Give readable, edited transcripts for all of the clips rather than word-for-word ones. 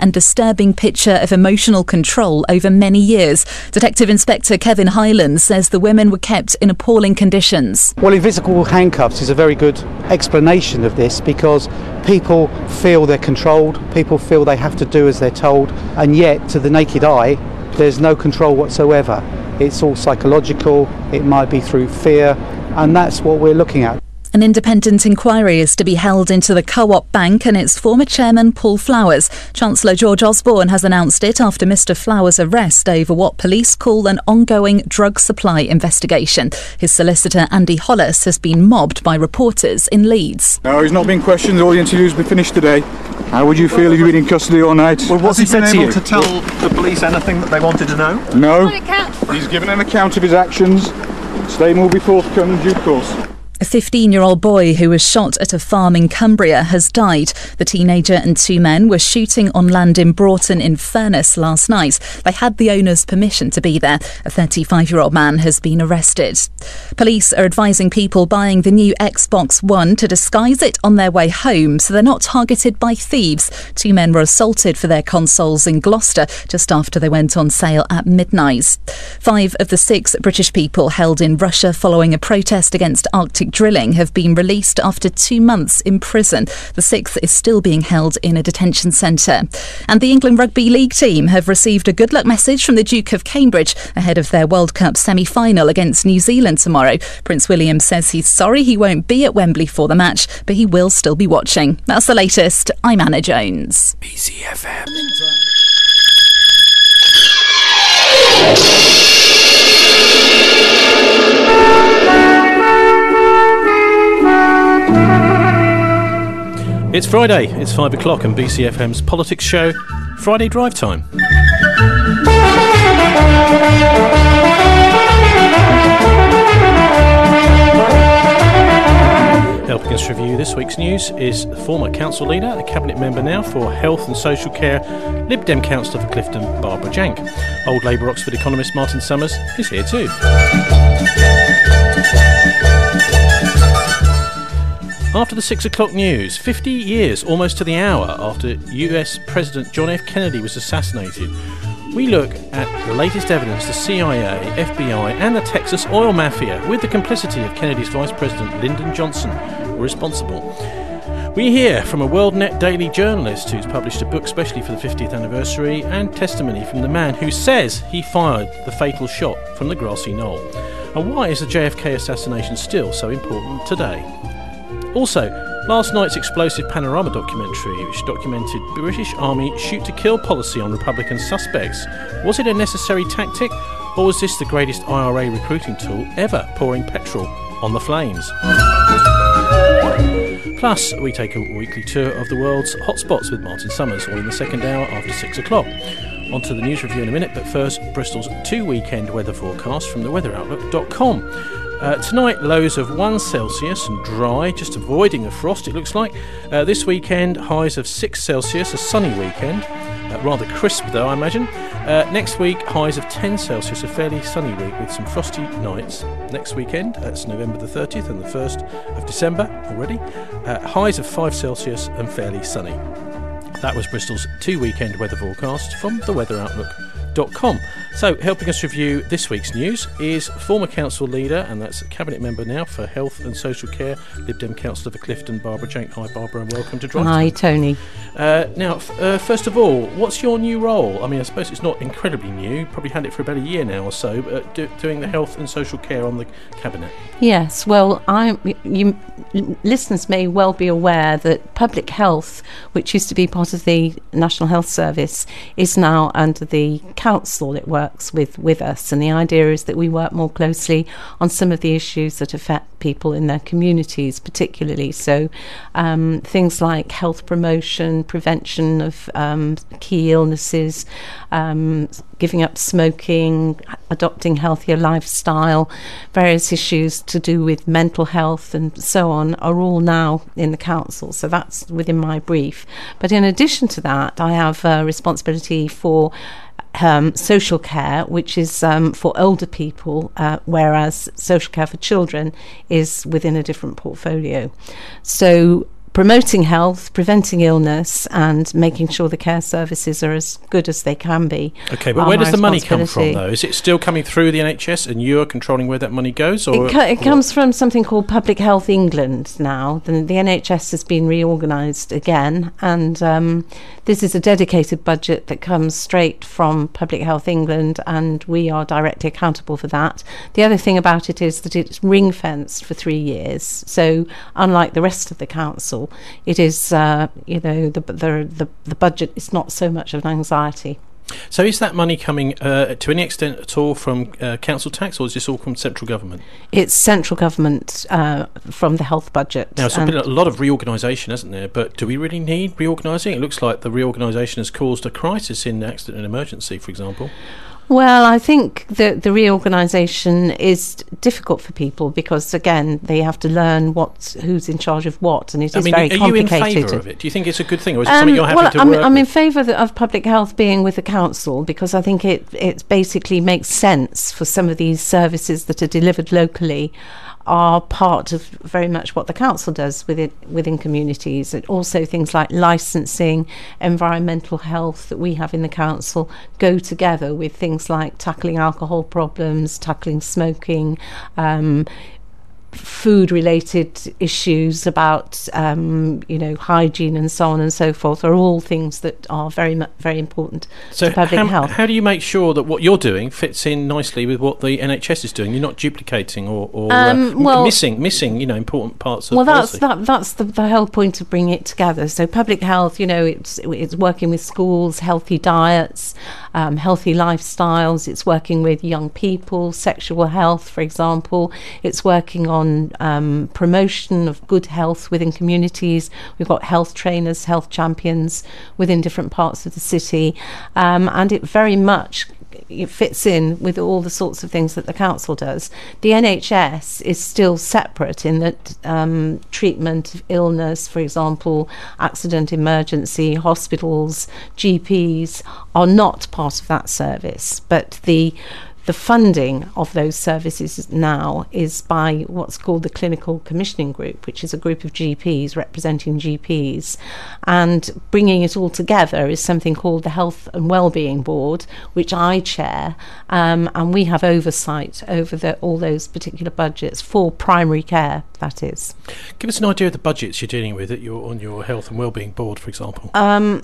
and disturbing picture of emotional control over many years. Detective Inspector Kevin Highland says the women were kept in appalling conditions. Well, invisible handcuffs is a very good explanation of this, because people feel they're controlled, people feel they have to do as they're told, and yet to the naked eye there's no control whatsoever. It's all psychological, it might be through fear, and that's what we're looking at. An independent inquiry is to be held into the Co-op Bank and its former chairman Paul Flowers. Chancellor George Osborne has announced it after Mr Flowers' arrest over what police call an ongoing drug supply investigation. His solicitor Andy Hollis has been mobbed by reporters in Leeds. No, he's not been questioned. All the interviews will be finished today. How would you feel if you'd been in custody all night? Well, what's he said to you? To tell the police anything that they wanted to know? No. He's given an account of his actions. Statement will be forthcoming in due course. A 15-year-old boy who was shot at a farm in Cumbria has died. The teenager and two men were shooting on land in Broughton in Furness last night. They had the owner's permission to be there. A 35-year-old man has been arrested. Police are advising people buying the new Xbox One to disguise it on their way home so they're not targeted by thieves. Two men were assaulted for their consoles in Gloucester just after they went on sale at midnight. 5 of the 6 British people held in Russia following a protest against Arctic drilling have been released after 2 months in prison. The 6th is still being held in a detention centre. And the England Rugby League team have received a good luck message from the Duke of Cambridge ahead of their World Cup semi-final against New Zealand tomorrow. Prince William says he's sorry he won't be at Wembley for the match, but he will still be watching. That's the latest. I'm Anna Jones. BCFM. It's Friday, it's 5 o'clock and BCFM's politics show, Friday Drive Time. Helping us review this week's news is former council leader, a cabinet member now for health and social care, Lib Dem councillor for Clifton, Barbara Jank. Old Labour Oxford economist Martin Summers is here too. After the 6 o'clock news, 50 years, almost to the hour, after US President John F. Kennedy was assassinated, we look at the latest evidence the CIA, FBI and the Texas oil mafia, with the complicity of Kennedy's Vice President Lyndon Johnson, were responsible. We hear from a WorldNet Daily journalist who's published a book specially for the 50th anniversary, and testimony from the man who says he fired the fatal shot from the grassy knoll. And why is the JFK assassination still so important today? Also, last night's explosive Panorama documentary, which documented British Army shoot-to-kill policy on Republican suspects. Was it a necessary tactic, or was this the greatest IRA recruiting tool ever, pouring petrol on the flames? Plus, we take a weekly tour of the world's hotspots with Martin Summers, all in the second hour after 6 o'clock. On to the news review in a minute, but first, Bristol's 2-weekend weather forecast from theweatheroutlook.com. Tonight, lows of 1 Celsius and dry, just avoiding a frost it looks like. This weekend, highs of 6 Celsius, a sunny weekend. Rather crisp though, I imagine. Next week, highs of 10 Celsius, a fairly sunny week with some frosty nights. Next weekend, that's November the 30th and the 1st of December already. Highs of 5 Celsius and fairly sunny. That was Bristol's 2-weekend weather forecast from theweatheroutlook.com. So, helping us review this week's news is former council leader, and that's a cabinet member now for health and social care, Lib Dem councillor for Clifton, Barbara Jank. Hi, Barbara, and welcome to Drive. Hi, Tony. Now, first of all, what's your new role? I mean, I suppose it's not incredibly new. You probably had it for about a year now or so, doing the health and social care on the cabinet. Yes, well, listeners may well be aware that public health, which used to be part of the National Health Service, is now under the council. It works with us, and the idea is that we work more closely on some of the issues that affect people in their communities particularly. So things like health promotion, prevention of key illnesses, giving up smoking, adopting healthier lifestyle, various issues to do with mental health and so on are all now in the council. So that's within my brief. But in addition to that, I have responsibility for social care, which is for older people, whereas social care for children is within a different portfolio. So promoting health, preventing illness, and making sure the care services are as good as they can be. Okay, but where does the money come from, though? Is it still coming through the NHS and you're controlling where that money goes? Or it comes from something called Public Health England now. The NHS has been reorganised again, and this is a dedicated budget that comes straight from Public Health England, and we are directly accountable for that. The other thing about it is that it's ring-fenced for 3 years. So unlike the rest of the council, it is, the budget is not so much of an anxiety. So is that money coming to any extent at all from council tax, or is this all from central government? It's central government from the health budget. Now, there's been a lot of reorganisation, hasn't there? But do we really need reorganising? It looks like the reorganisation has caused a crisis in accident and emergency, for example. Well, I think the reorganisation is difficult for people because, again, they have to learn who's in charge of what, and it is very complicated. Are you in favour of it? Do you think it's a good thing, or is it something you're happy to work with? I'm in favour of public health being with the council because I think it basically makes sense for some of these services that are delivered locally are part of very much what the council does within communities. And also things like licensing, environmental health that we have in the council go together with things like tackling alcohol problems, tackling smoking, food-related issues about hygiene and so on and so forth are all things that are very important to public health. How do you make sure that what you're doing fits in nicely with what the NHS is doing? You're not duplicating or missing important parts of the policy. That's the whole point of bringing it together. So public health, it's working with schools, healthy diets, healthy lifestyles. It's working with young people, sexual health, for example. It's working on promotion of good health within communities. We've got health trainers, health champions within different parts of the city, and it very much fits in with all the sorts of things that the council does. The NHS is still separate in that treatment of illness, for example, accident, emergency, hospitals, GPs are not part of that service, but the funding of those services now is by what's called the Clinical Commissioning Group, which is a group of GPs representing GPs, and bringing it all together is something called the Health and Wellbeing Board, which I chair, and we have oversight over all those particular budgets for primary care, that is. Give us an idea of the budgets you're dealing with on your Health and Wellbeing Board, for example.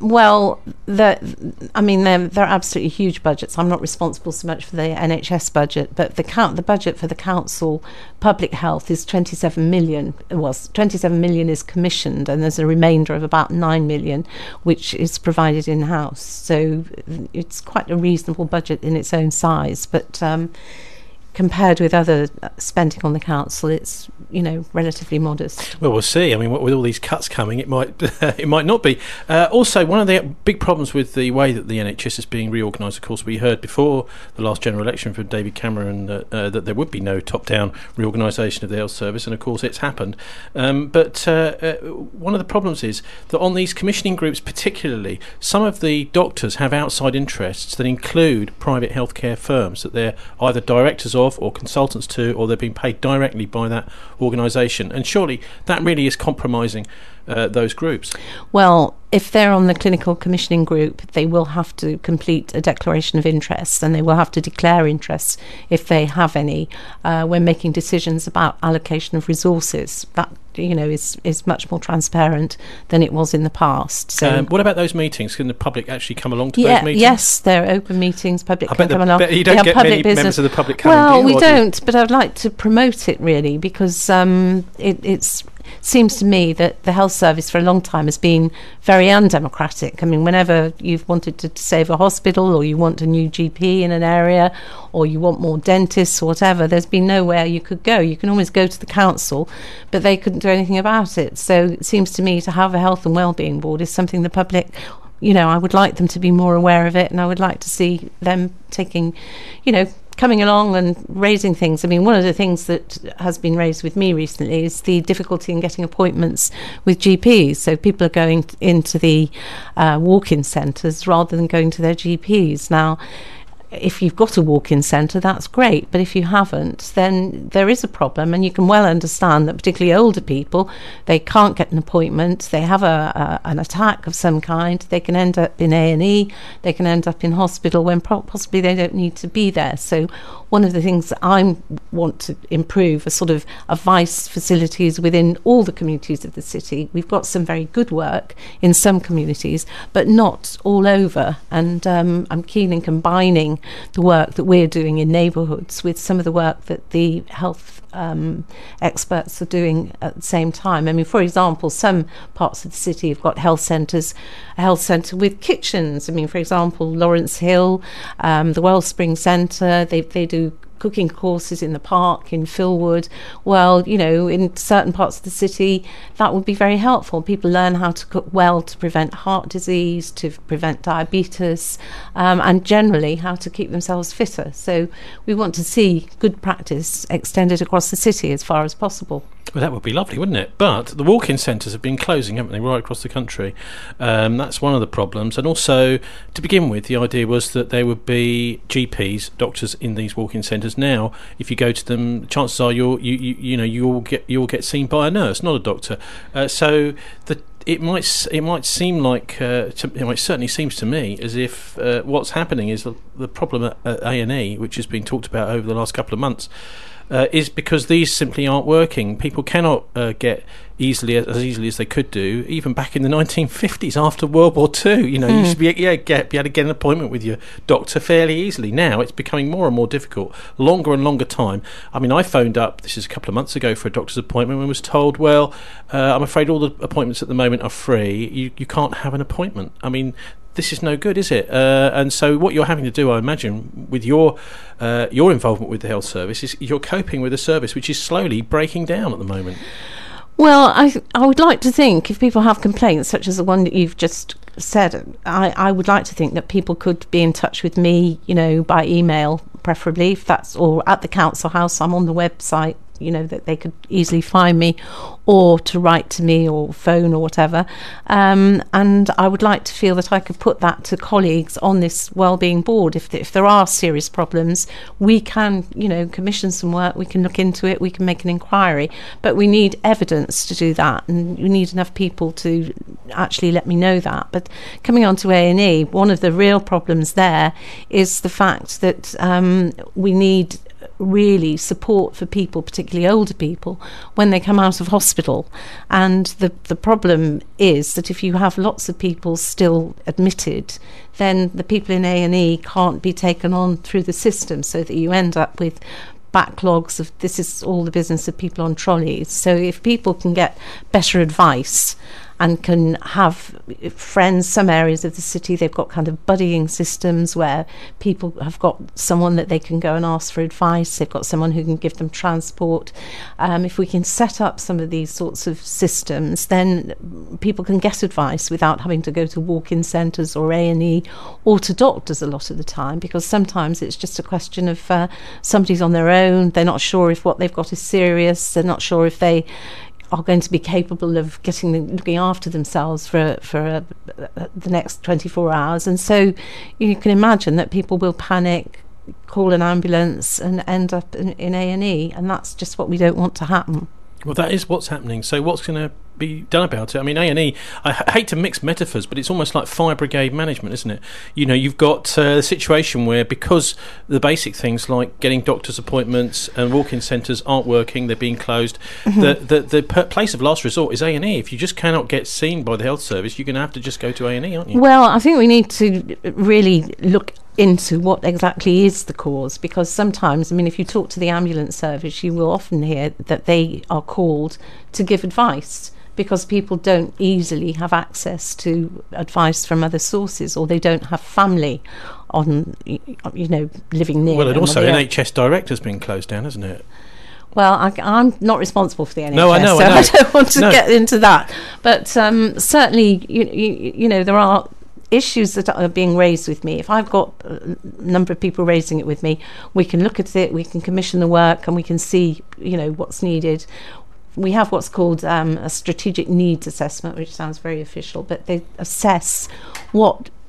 They're absolutely huge budgets. I'm not responsible so much for the NHS budget, but the budget for the council public health is 27 million. 27 million is commissioned, and there's a remainder of about 9 million which is provided in-house. So it's quite a reasonable budget in its own size, but compared with other spending on the council, it's relatively modest. Well, we'll see. I mean, with all these cuts coming, it might not be. Also, one of the big problems with the way that the NHS is being reorganised, of course, we heard before the last general election from David Cameron that there would be no top-down reorganisation of the health service, and of course it's happened. But one of the problems is that on these commissioning groups particularly, some of the doctors have outside interests that include private healthcare firms that they're either directors of or consultants to, or they're being paid directly by that organisation, and surely that really is compromising those groups. Well, if they're on the clinical commissioning group, they will have to complete a declaration of interest, and they will have to declare interests if they have any when making decisions about allocation of resources. That is much more transparent than it was in the past. So what about those meetings? Can the public actually come along to those meetings? Yes, they're open meetings. Public can come along. You don't get many members of the public coming. Well, we don't, but I'd like to promote it really, because it seems to me that the health service for a long time has been very undemocratic. I mean, whenever you've wanted to save a hospital, or you want a new GP in an area, or you want more dentists or whatever, there's been nowhere you could go. You can always go to the council, but they couldn't do anything about it. So it seems to me to have a health and wellbeing board is something the public, I would like them to be more aware of it, and I would like to see them taking, coming along and raising things. I mean, one of the things that has been raised with me recently is the difficulty in getting appointments with GPs. So people are going into the walk-in centres rather than going to their GPs. Now, if you've got a walk-in centre, that's great, but if you haven't, then there is a problem, and you can well understand that particularly older people, they can't get an appointment, they have an attack of some kind, they can end up in A&E, they can end up in hospital when possibly they don't need to be there. So one of the things that I want to improve are sort of advice facilities within all the communities of the city. We've got some very good work in some communities, but not all over, and I'm keen in combining the work that we're doing in neighbourhoods with some of the work that the health experts are doing at the same time. I mean, for example, some parts of the city have got health centres, a health centre with kitchens. I mean, for example, Lawrence Hill, the Wellspring Centre, they do cooking courses in the park in Philwood. Well, you know, in certain parts of the city, that would be very helpful. People learn how to cook well to prevent heart disease, to prevent diabetes, and generally how to keep themselves fitter. So we want to see good practice extended across the city as far as possible. Well, that would be lovely, wouldn't it? But the walk-in centres have been closing, haven't they, right across the country? That's one of the problems. And also, to begin with, the idea was that there would be GPs, doctors, in these walk-in centres. Now, if you go to them, chances are you'll get seen by a nurse, not a doctor. So it might seem like it certainly seems to me as if what's happening is the problem at A&E, which has been talked about over the last couple of months, is because these simply aren't working. People cannot get as easily as they could do, even back in the 1950s after World War II. You know, you used to be able to get an appointment with your doctor fairly easily. Now it's becoming more and more difficult, longer and longer time. I mean, I phoned up, this is a couple of months ago, for a doctor's appointment and was told, well, I'm afraid all the appointments at the moment are free. You can't have an appointment. I mean, this is no good, is it? And so what you're having to do, I imagine, with your involvement with the health service, is you're coping with a service which is slowly breaking down at the moment. Well, I would like to think, if people have complaints such as the one that you've just said, I would like to think that people could be in touch with me, you know, by email, preferably, if that's, or at the council house. I'm on the website, you know, that they could easily find me, or to write to me or phone or whatever. And I would like to feel that I could put that to colleagues on this wellbeing board. If there are serious problems, we can, you know, commission some work, we can look into it, we can make an inquiry. But we need evidence to do that, and we need enough people to actually let me know that. But coming on to A&E, one of the real problems there is the fact that we need really support for people, particularly older people, when they come out of hospital. And the problem is that if you have lots of people still admitted, then the people in A&E can't be taken on through the system, so that you end up with backlogs of, this is all the business of people on trolleys. So if people can get better advice and can have friends, some areas of the city, they've got kind of buddying systems where people have got someone that they can go and ask for advice, they've got someone who can give them transport. If we can set up some of these sorts of systems, then people can get advice without having to go to walk-in centres or A&E or to doctors a lot of the time, because sometimes it's just a question of somebody's on their own, they're not sure if what they've got is serious, they're not sure if they are going to be capable of looking after themselves for the next 24 hours. And so you can imagine that people will panic, call an ambulance and end up in A&E, and that's just what we don't want to happen. Well, that is what's happening. So what's going to be done about it? I mean, A&E, I hate to mix metaphors, but it's almost like fire brigade management, isn't it? You know, you've got the situation where, because the basic things like getting doctor's appointments and walk-in centres aren't working, they're being closed, the place of last resort is A&E. If you just cannot get seen by the health service, you're going to have to just go to A&E, aren't you? Well, I think we need to really look into what exactly is the cause, because sometimes, I mean, if you talk to the ambulance service, you will often hear that they are called to give advice, because people don't easily have access to advice from other sources, or they don't have family on, you know, living near. Well, and also NHS Direct has been closed down, hasn't it? Well, I'm not responsible for the NHS, no, I know, so I don't want to get into that. But certainly, you know, there are issues that are being raised with me. If I've got a number of people raising it with me, we can look at it, we can commission the work, and we can see, you know, what's needed. We have what's called a strategic needs assessment, which sounds very official, but they assess what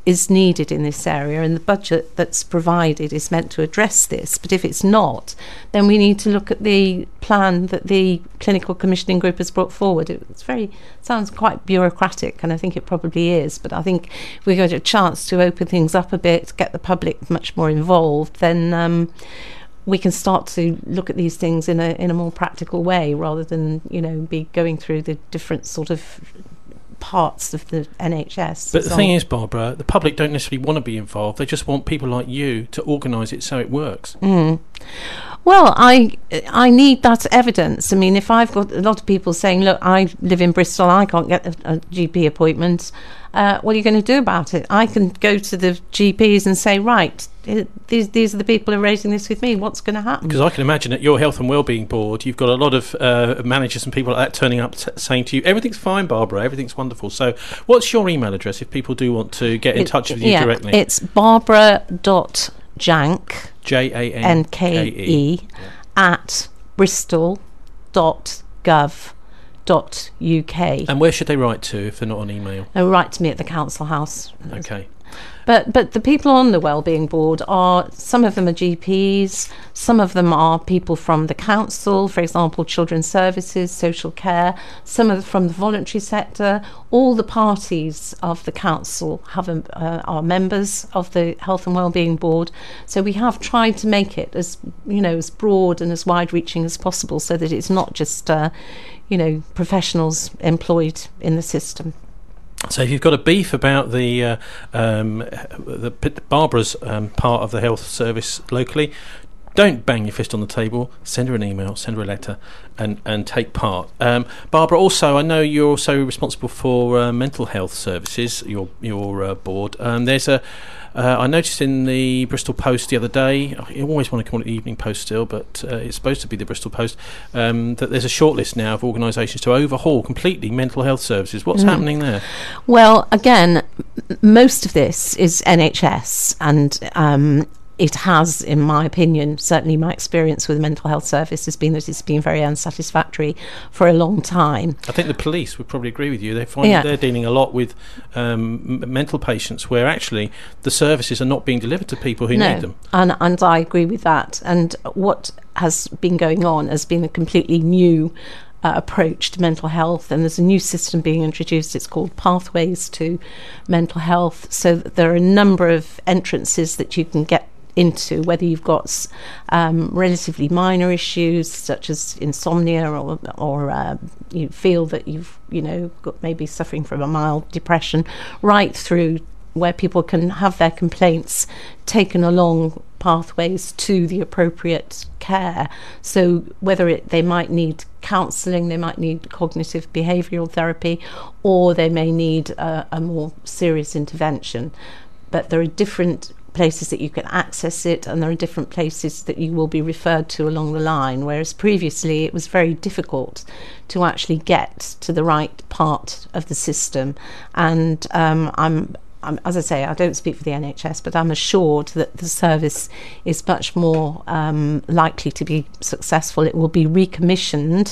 is needed in this area, and the budget that's provided is meant to address this. But if it's not, then we need to look at the plan that the clinical commissioning group has brought forward. Sounds quite bureaucratic, and I think it probably is, but I think if we get a chance to open things up a bit, get the public much more involved, then we can start to look at these things in a more practical way, rather than be going through the different sort of parts of the NHS. But the thing is, Barbara, the public don't necessarily want to be involved. They just want people like you to organise it so it works. Well, I need that evidence. I mean, if I've got a lot of people saying, look, I live in Bristol, I can't get a GP appointment, what are you going to do about it? I can go to the GPs and say, right, these are the people who are raising this with me, what's going to happen? Because I can imagine at your Health and Wellbeing Board, you've got a lot of managers and people like that turning up saying to you, everything's fine, Barbara, everything's wonderful. So what's your email address if people do want to get in touch with you directly? It's barbara.janke, Janke, at bristol.gov.uk. And where should they write to if they're not on email? Write to me at the Council House. Okay. But the people on the Wellbeing Board some of them are GPs, some of them are people from the council, for example, Children's Services, Social Care, some from the voluntary sector. All the parties of the council are members of the Health and Wellbeing Board. So we have tried to make it as broad and as wide-reaching as possible, so that it's not just professionals employed in the system. So if you've got a beef about the Barbara's part of the health service locally, don't bang your fist on the table. Send her an email, send her a letter, and take part. Barbara, also, I know you're also responsible for mental health services. Your board. There's I noticed in the Bristol Post the other day, I always want to call it the Evening Post still, but it's supposed to be the Bristol Post, that there's a shortlist now of organisations to overhaul completely mental health services. What's happening there? Well, again, most of this is NHS, and it has, in my opinion, certainly my experience with mental health service has been that it's been very unsatisfactory for a long time. I think the police would probably agree with you. They find that they're dealing a lot with mental patients where actually the services are not being delivered to people who need them. And I agree with that. And what has been going on has been a completely new approach to mental health, and there's a new system being introduced. It's called Pathways to Mental Health. So there are a number of entrances that you can get into, whether you've got relatively minor issues such as insomnia, or you feel that you've got maybe suffering from a mild depression, right through where people can have their complaints taken along pathways to the appropriate care. So whether they might need counselling, they might need cognitive behavioural therapy, or they may need a more serious intervention. But there are different places that you can access it, and there are different places that you will be referred to along the line, whereas previously it was very difficult to actually get to the right part of the system. And I'm as I say, I don't speak for the NHS, but I'm assured that the service is much more likely to be successful. It will be recommissioned.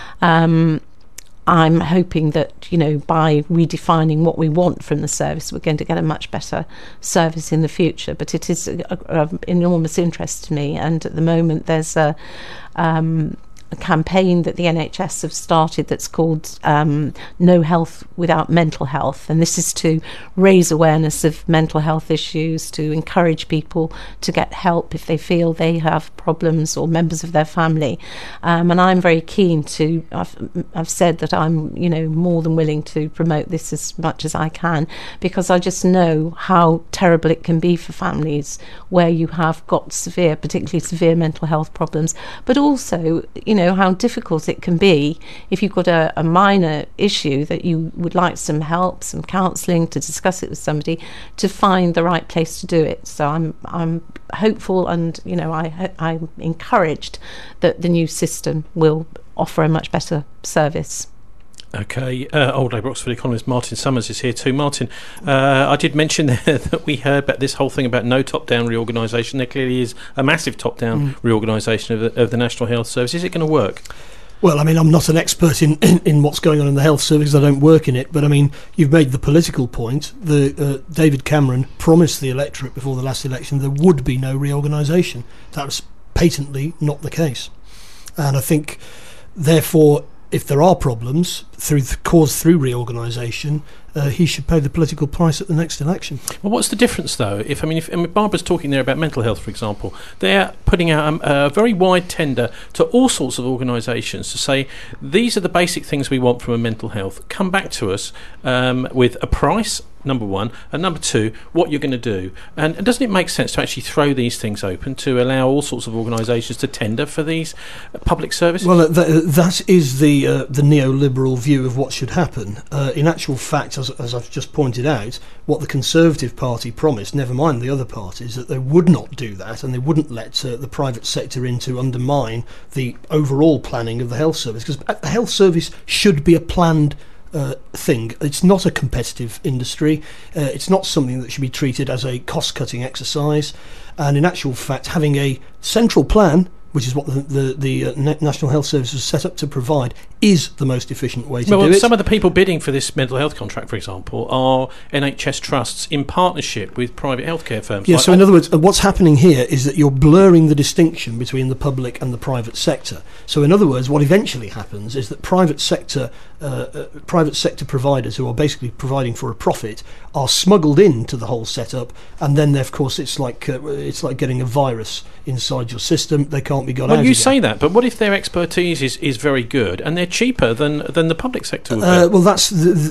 I'm hoping that, by redefining what we want from the service, we're going to get a much better service in the future. But it is of enormous interest to me. And at the moment, there's a campaign that the NHS have started that's called No Health Without Mental Health, and this is to raise awareness of mental health issues, to encourage people to get help if they feel they have problems, or members of their family. And I'm very keen to, I've said that I'm more than willing to promote this as much as I can, because I just know how terrible it can be for families where you have got particularly severe mental health problems, but also how difficult it can be if you've got a minor issue that you would like some help, some counselling, to discuss it with somebody, to find the right place to do it. So I'm hopeful, and I'm encouraged that the new system will offer a much better service. Okay, Old Labour Oxford economist Martin Summers is here too. Martin, I did mention there that we heard about this whole thing about no top-down reorganisation. There clearly is a massive top-down reorganisation of the National Health Service. Is it going to work? Well, I mean, I'm not an expert in what's going on in the health service. I don't work in it. But, I mean, you've made the political point. David Cameron promised the electorate before the last election there would be no reorganisation. That was patently not the case. And I think, therefore, if there are problems caused through reorganisation, he should pay the political price at the next election. Well, what's the difference, though? If Barbara's talking there about mental health, for example, they're putting out a very wide tender to all sorts of organisations to say these are the basic things we want from a mental health. Come back to us with a price, number one, and number two, what you're going to do. And doesn't it make sense to actually throw these things open to allow all sorts of organisations to tender for these public services? Well, that is the neoliberal view of what should happen. In actual fact, as I've just pointed out, what the Conservative Party promised, never mind the other parties, that they would not do that and they wouldn't let the private sector in to undermine the overall planning of the health service. Because the health service should be a planned thing. It's not a competitive industry. It's not something that should be treated as a cost-cutting exercise. And in actual fact, having a central plan, which is what the National Health Service was set up to provide, is the most efficient way to do it. Some of the people bidding for this mental health contract, for example, are NHS trusts in partnership with private healthcare firms. Yeah, so in other words, what's happening here is that you're blurring the distinction between the public and the private sector. So in other words, what eventually happens is that private sector providers who are basically providing for a profit are smuggled into the whole setup, and then of course it's like getting a virus inside your system. They can't be got out again. Well, you say that, but what if their expertise is very good and they're cheaper than the public sector would be? Well, that's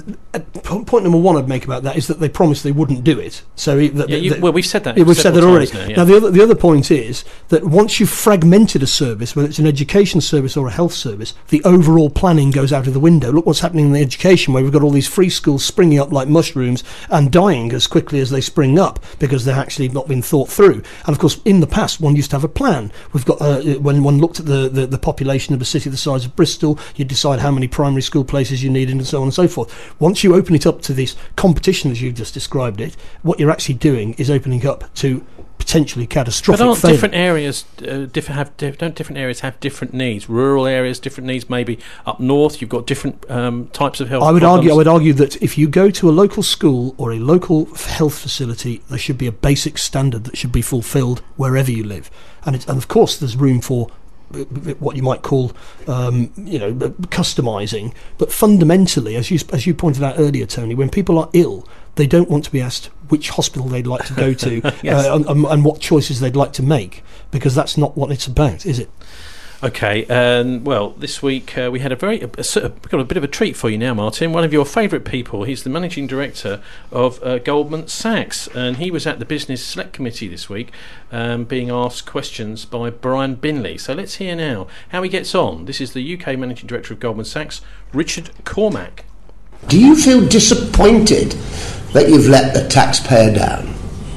point number one I'd make about that, is that they promised they wouldn't do it. So we've said that. We've said that already. Now, yeah. Now the other point is that once you've fragmented a service, whether it's an education service or a health service, the overall planning goes out of the window. Look what's happening in the education, where we've got all these free schools springing up like mushrooms and dying as quickly as they spring up because they're actually not been thought through. And of course, in the past, one used to have a plan. We've got when one looked at the population of a city the size of Bristol, you decide how many primary school places you needed and so on and so forth. Once you open it up to this competition, as you've just described it, what you're actually doing is opening up to potentially catastrophic failure. But aren't different areas don't different areas have different needs? Rural areas, different needs. Maybe up north, you've got different types of health. I would argue that if you go to a local school or a local health facility, there should be a basic standard that should be fulfilled wherever you live, and of course there's room for what you might call customising, but fundamentally, as you pointed out earlier, Tony, when people are ill, they don't want to be asked which hospital they'd like to go to yes. and what choices they'd like to make, because that's not what it's about, is it? Okay, well, this week we had we've got a bit of a treat for you now, Martin. One of your favourite people. He's the managing director of Goldman Sachs, and he was at the Business Select Committee this week, being asked questions by Brian Binley. So let's hear now how he gets on. This is the UK managing director of Goldman Sachs, Richard Cormack. Do you feel disappointed that you've let the taxpayer down?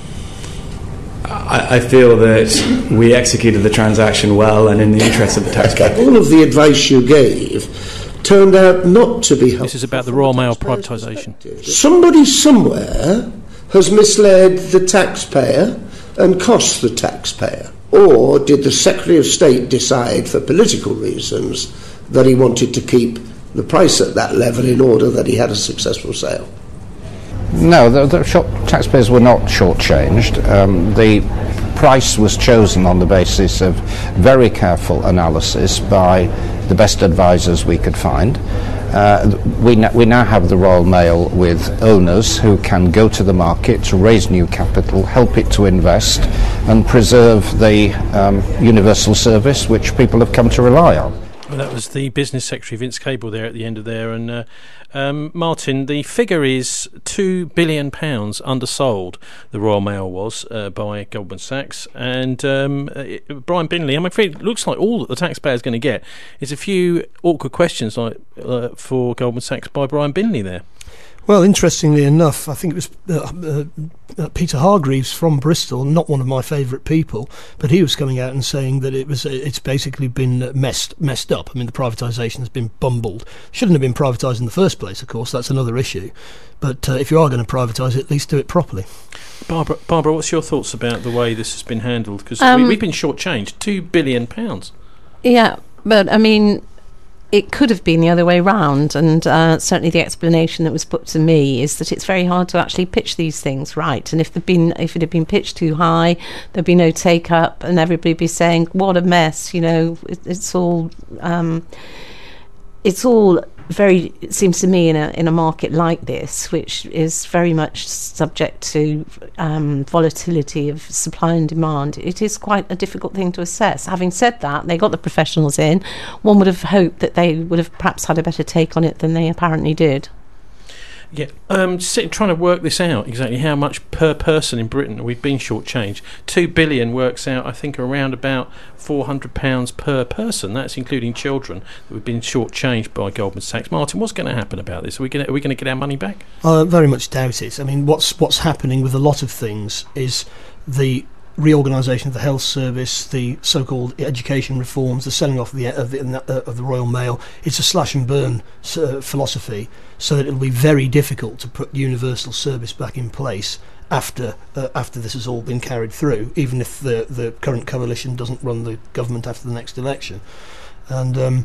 I feel that we executed the transaction well and in the interest of the taxpayer. Okay. All of the advice you gave turned out not to be helpful. This is about the Royal Mail privatisation. Somebody somewhere has misled the taxpayer and cost the taxpayer. Or did the Secretary of State decide for political reasons that he wanted to keep the price at that level in order that he had a successful sale? No, the taxpayers were not shortchanged. The price was chosen on the basis of very careful analysis by the best advisors we could find. We now have the Royal Mail with owners who can go to the market to raise new capital, help it to invest, and preserve the universal service which people have come to rely on. Well, that was the Business Secretary, Vince Cable, there at the end of there. And Martin, the figure is £2 billion undersold, the Royal Mail was, by Goldman Sachs. And Brian Binley, I'm afraid it looks like all that the taxpayer is going to get is a few awkward questions like for Goldman Sachs by Brian Binley there. Well, interestingly enough, I think it was Peter Hargreaves from Bristol, not one of my favourite people, but he was coming out and saying that it's basically been messed up. I mean, the privatisation has been bumbled. Shouldn't have been privatised in the first place, of course. That's another issue. But if you are going to privatise it, at least do it properly. Barbara, what's your thoughts about the way this has been handled? Because we've been shortchanged £2 billion. Yeah, but I mean, it could have been the other way round, and certainly the explanation that was put to me is that it's very hard to actually pitch these things right. And if it had been pitched too high, there'd be no take up, and everybody'd be saying, "What a mess!" It's all very. It seems to me in a market like this, which is very much subject to volatility of supply and demand, it is quite a difficult thing to assess. Having said that, they got the professionals in. One would have hoped that they would have perhaps had a better take on it than they apparently did. Yeah, trying to work this out exactly how much per person in Britain we've been shortchanged. 2 billion works out, I think, around about £400 per person. That's including children that we've been shortchanged by Goldman Sachs. Martin, what's going to happen about this? Are we going to get our money back? I very much doubt it. I mean, what's happening with a lot of things is the reorganisation of the health service, the so-called education reforms, the selling off of the Royal Mail. It's a slash and burn philosophy, so that it'll be very difficult to put universal service back in place after this has all been carried through, even if the current coalition doesn't run the government after the next election. And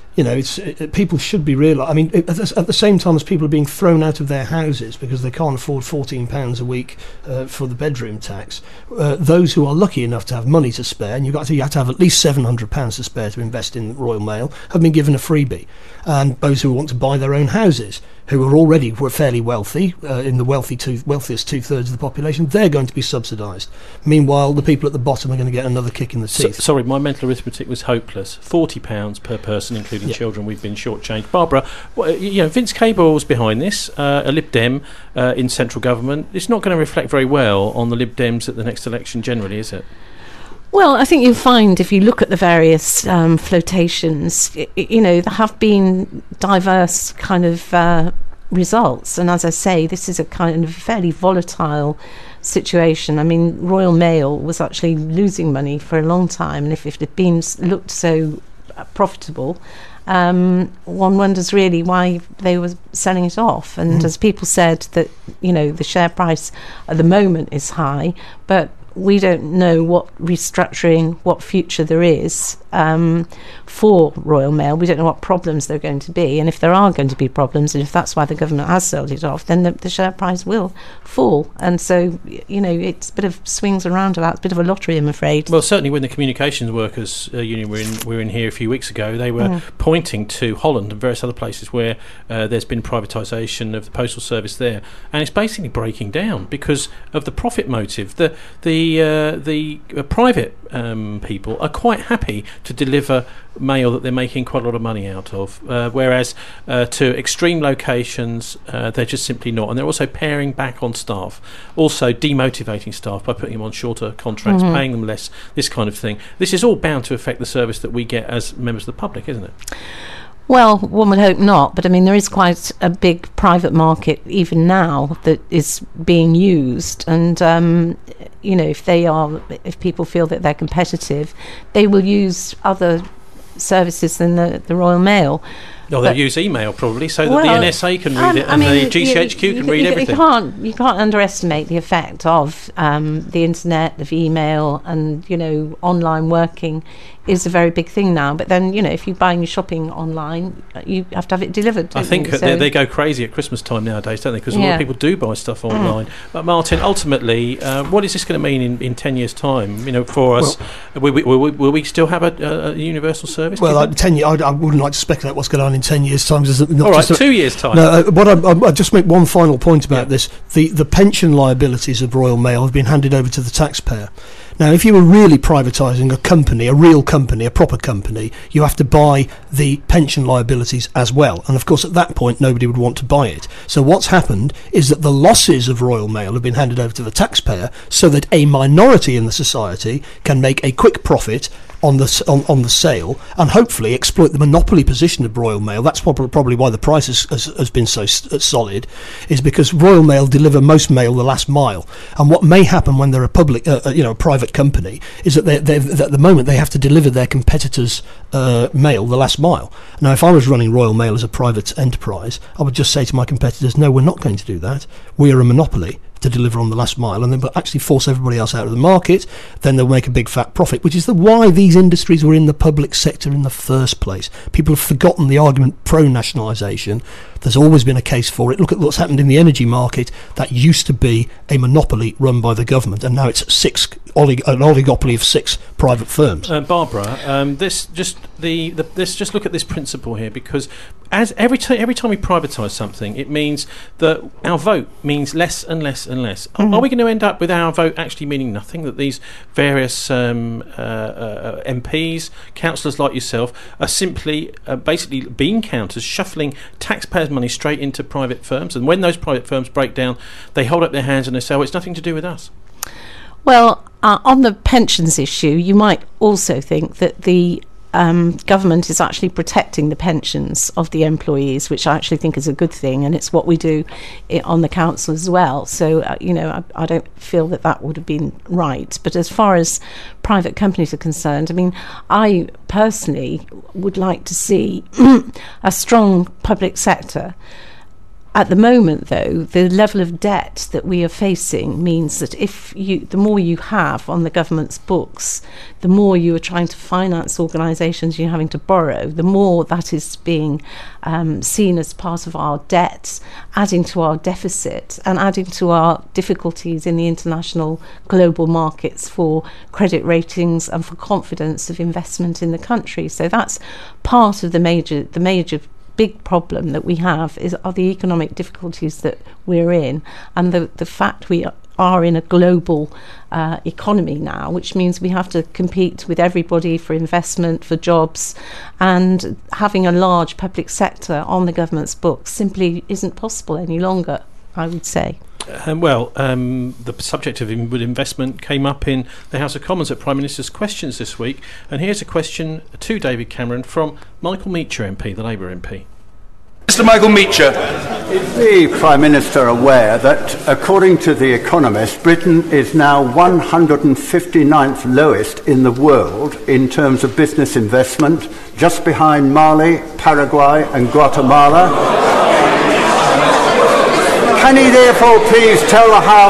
people should be realised. I mean, at the same time as people are being thrown out of their houses because they can't afford £14 a week for the bedroom tax, those who are lucky enough to have money to spare, and you have to have at least £700 to spare to invest in Royal Mail, have been given a freebie. And those who want to buy their own houses, who were fairly wealthy, in the wealthiest two-thirds of the population, they're going to be subsidised. Meanwhile, the people at the bottom are going to get another kick in the teeth. Sorry, my mental arithmetic was hopeless. £40 per person, including children, we've been shortchanged. Barbara, Vince Cable's behind this, a Lib Dem in central government. It's not going to reflect very well on the Lib Dems at the next election generally, is it? Well, I think you'll find if you look at the various flotations, there have been diverse kind of results. And as I say, this is a kind of fairly volatile situation. I mean, Royal Mail was actually losing money for a long time. And if it had been looked so profitable, one wonders really why they were selling it off. And as people said, that, the share price at the moment is high, but we don't know what restructuring, what future there is for Royal Mail. We don't know what problems there are going to be, and if there are going to be problems, and if that's why the government has sold it off, then the share price will fall. And so, it's a bit of swings and roundabouts, a bit of a lottery, I'm afraid. Well, certainly when the Communications Workers Union were in here a few weeks ago, they were pointing to Holland and various other places where there's been privatisation of the postal service there, and it's basically breaking down because of the profit motive. The private people are quite happy to deliver mail that they're making quite a lot of money out of, whereas to extreme locations they're just simply not. And they're also paring back on staff, also demotivating staff by putting them on shorter contracts, paying them less, this kind of thing. This is all bound to affect the service that we get as members of the public, isn't it? Well, one would hope not, but I mean, there is quite a big private market even now that is being used, and if people feel that they're competitive, they will use other services than the Royal Mail. Or they'll use email probably, so that the NSA can read it and the GCHQ can read everything. You can't underestimate the effect of the internet, of email, and online working is a very big thing now. But then if you're buying your shopping online, you have to have it delivered. I think they go crazy at Christmas time nowadays, don't they? Because a lot of people do buy stuff online. But Martin, ultimately, what is this going to mean in 10 years' time? For us, will we still have a universal service? Well, 10 years, I wouldn't like to speculate what's going on in 10 years' time. All right, 2 years' time. No, I'll just make one final point about this. The pension liabilities of Royal Mail have been handed over to the taxpayer. Now, if you were really privatising a company, a real company, a proper company, you have to buy the pension liabilities as well. And of course, at that point, nobody would want to buy it. So what's happened is that the losses of Royal Mail have been handed over to the taxpayer so that a minority in the society can make a quick profit on the sale and hopefully exploit the monopoly position of Royal Mail. That's probably why the price has been so solid, is because Royal Mail deliver most mail the last mile. And what may happen when they're a public, private company, is that at the moment they have to deliver their competitors' mail the last mile. Now, if I was running Royal Mail as a private enterprise, I would just say to my competitors, no, we're not going to do that. We are a monopoly. to deliver on the last mile, and then actually force everybody else out of the market. Then they'll make a big fat profit, which is why these industries were in the public sector in the first place. People have forgotten the argument pro-nationalisation. There's always been a case for it. Look at what's happened in the energy market. That used to be a monopoly run by the government, and now it's an oligopoly of 6 private firms. Barbara, let's just look at this principle here, because as every time we privatise something, it means that our vote means less and less and less. Are we going to end up with our vote actually meaning nothing? That these various MPs, councillors like yourself, are simply basically bean counters, shuffling taxpayers' money straight into private firms, and when those private firms break down, they hold up their hands and they say, "Oh, it's nothing to do with us." Well, on the pensions issue, you might also think that the government is actually protecting the pensions of the employees, which I actually think is a good thing, and it's what we do on the council as well. So, I don't feel that would have been right. But as far as private companies are concerned, I mean, I personally would like to see a strong public sector. At the moment, though, the level of debt that we are facing means that the more you have on the government's books, the more you are trying to finance organisations you're having to borrow, the more that is being seen as part of our debts, adding to our deficit and adding to our difficulties in the international global markets for credit ratings and for confidence of investment in the country. So that's part of the major big problem that we have are the economic difficulties that we're in, and the fact we are in a global economy now, which means we have to compete with everybody for investment, for jobs, and having a large public sector on the government's books simply isn't possible any longer, I would say. The subject of investment came up in the House of Commons at Prime Minister's Questions this week, and here's a question to David Cameron from Michael Meacher MP, the Labour MP. Mr. Michael Meacher. Is the Prime Minister aware that, according to The Economist, Britain is now 159th lowest in the world in terms of business investment, just behind Mali, Paraguay and Guatemala? Can he therefore please tell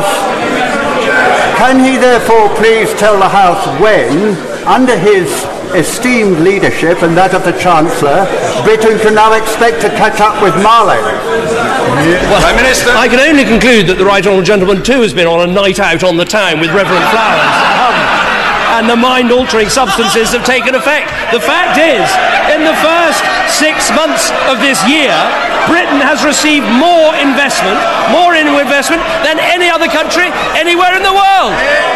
the House when, under his esteemed leadership and that of the Chancellor, Britain can now expect to catch up with Mali? Well, Prime Minister. I can only conclude that the right honourable gentleman too has been on a night out on the town with Reverend Flowers. And the mind-altering substances have taken effect. The fact is, in the first 6 months of this year, Britain has received more investment than any other country anywhere in the world.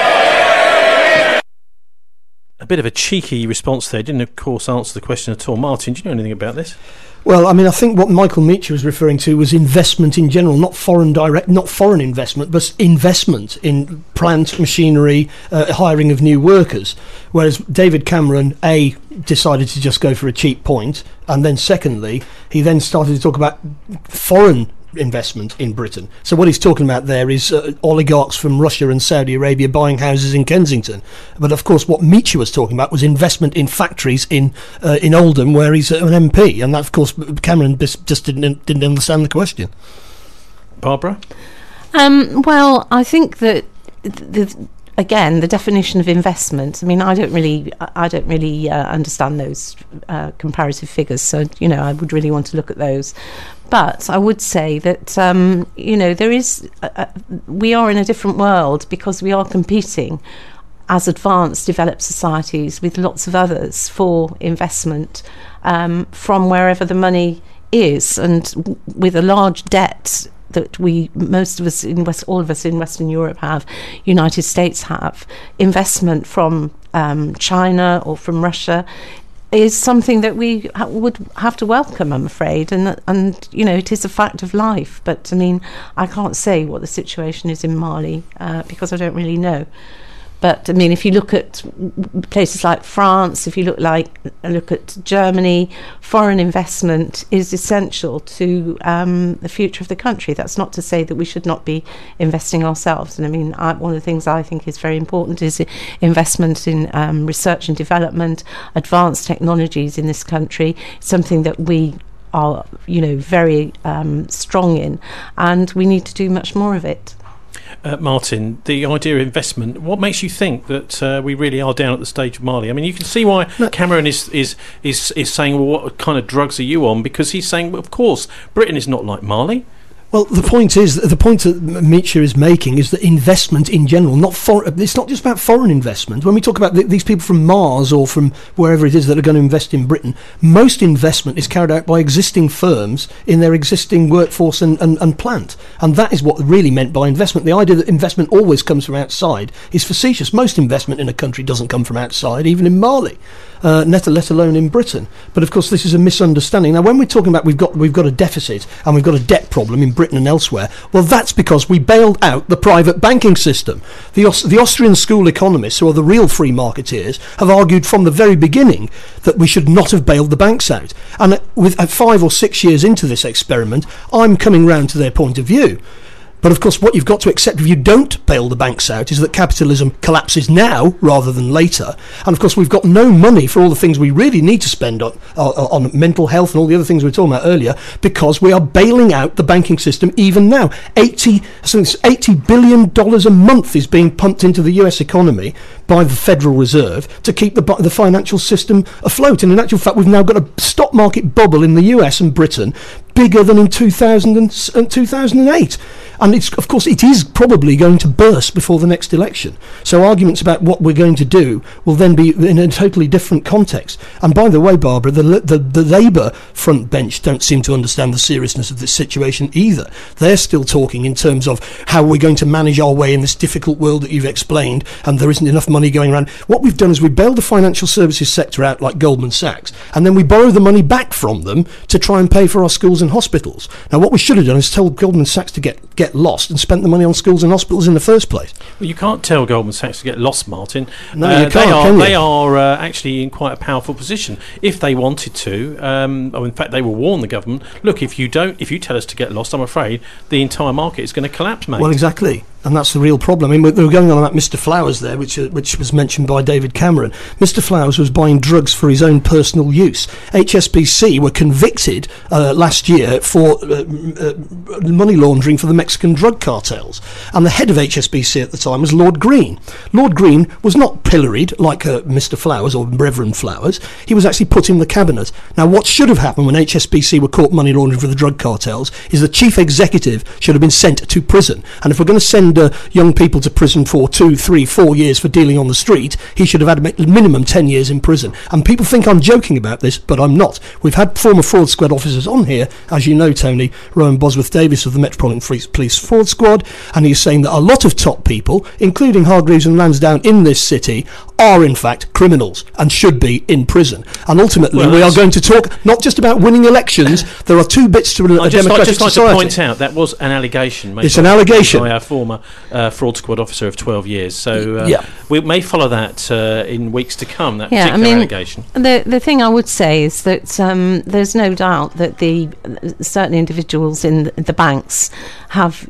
A bit of a cheeky response there. Didn't, of course, answer the question at all. Martin, do you know anything about this? Well, I mean, I think what Michael Meacher was referring to was investment in general, not foreign investment, but investment in plant, machinery, hiring of new workers. Whereas David Cameron, decided to just go for a cheap point, and then secondly, he then started to talk about foreign investment in Britain. So what he's talking about there is oligarchs from Russia and Saudi Arabia buying houses in Kensington. But of course what Meacher was talking about was investment in factories in Oldham, where he's an MP, and that, of course, Cameron just didn't understand the question. Barbara? Well, I think that again, the definition of investment, I mean, I don't really understand those comparative figures, so, I would really want to look at those. But I would say that, there is, we are in a different world because we are competing as advanced developed societies with lots of others for investment from wherever the money is, and with a large debt that all of us in Western Europe have, United States have, investment from China or from Russia is something that we would have to welcome, I'm afraid, and it is a fact of life. But I mean, I can't say what the situation is in Mali because I don't really know. But I mean, if you look at places like France, if you look at Germany, foreign investment is essential to the future of the country. That's not to say that we should not be investing ourselves. And I mean, one of the things I think is very important is investment in research and development, advanced technologies in this country, something that we are, very strong in, and we need to do much more of it. Martin, the idea of investment, what makes you think that we really are down at the stage of Mali? I mean, you can see why Cameron is saying, well, what kind of drugs are you on? Because he's saying, well, of course, Britain is not like Mali. Well, the point that Meacher is making is that investment in general, it's not just about foreign investment. When we talk about these people from Mars or from wherever it is that are going to invest in Britain, most investment is carried out by existing firms in their existing workforce and plant. And that is what really meant by investment. The idea that investment always comes from outside is facetious. Most investment in a country doesn't come from outside, even in Mali. Let alone in Britain. But of course this is a misunderstanding. Now when we're talking about we've got a deficit and we've got a debt problem in Britain and elsewhere, well that's because we bailed out the private banking system. The Austrian school economists, who are the real free marketeers, have argued from the very beginning that we should not have bailed the banks out. And at 5 or 6 years into this experiment, I'm coming round to their point of view. But of course what you've got to accept if you don't bail the banks out is that capitalism collapses now rather than later. And of course we've got no money for all the things we really need to spend on mental health and all the other things we were talking about earlier, because we are bailing out the banking system even now. $80 billion a month is being pumped into the US economy by the Federal Reserve to keep the financial system afloat. And in actual fact we've now got a stock market bubble in the US and Britain bigger than in 2000 and 2008. And of course it is probably going to burst before the next election. So arguments about what we're going to do will then be in a totally different context. And by the way, Barbara, the Labour front bench don't seem to understand the seriousness of this situation either. They're still talking in terms of how we're going to manage our way in this difficult world that you've explained, and there isn't enough money going around. What we've done is we bailed the financial services sector out like Goldman Sachs, and then we borrow the money back from them to try and pay for our schools and hospitals. Now what we should have done is told Goldman Sachs to get lost and spent the money on schools and hospitals in the first place. Well, you can't tell Goldman Sachs to get lost, Martin. No, you can't. They are actually in quite a powerful position. If they wanted to, or in fact they will warn the government, look, if you tell us to get lost, I'm afraid the entire market is going to collapse, mate. Well, exactly. And that's the real problem. I mean, they were going on about Mr. Flowers there, which was mentioned by David Cameron. Mr. Flowers was buying drugs for his own personal use. HSBC were convicted last year for money laundering for the Mexican drug cartels. And the head of HSBC at the time was Lord Green. Lord Green was not pilloried like Mr. Flowers or Reverend Flowers. He was actually put in the cabinet. Now, what should have happened when HSBC were caught money laundering for the drug cartels is the chief executive should have been sent to prison. And if we're going to send young people to prison for 2, 3, 4 years for dealing on the street, he should have had a minimum 10 years in prison. And people think I'm joking about this, but I'm not. We've had former fraud squad officers on here, as you know, Tony, Rowan Bosworth-Davis of the Metropolitan Police Fraud Squad, and he's saying that a lot of top people, including Hargreaves and Lansdowne in this city, are in fact criminals and should be in prison. And ultimately we are going to talk not just about winning elections. There are two bits to a democratic society. I'd just like to point out that was an allegation made it's an allegation by our former fraud squad officer of 12 years. So we may follow that in weeks to come, that particular allegation. The thing I would say is that there's no doubt that certain individuals in the banks have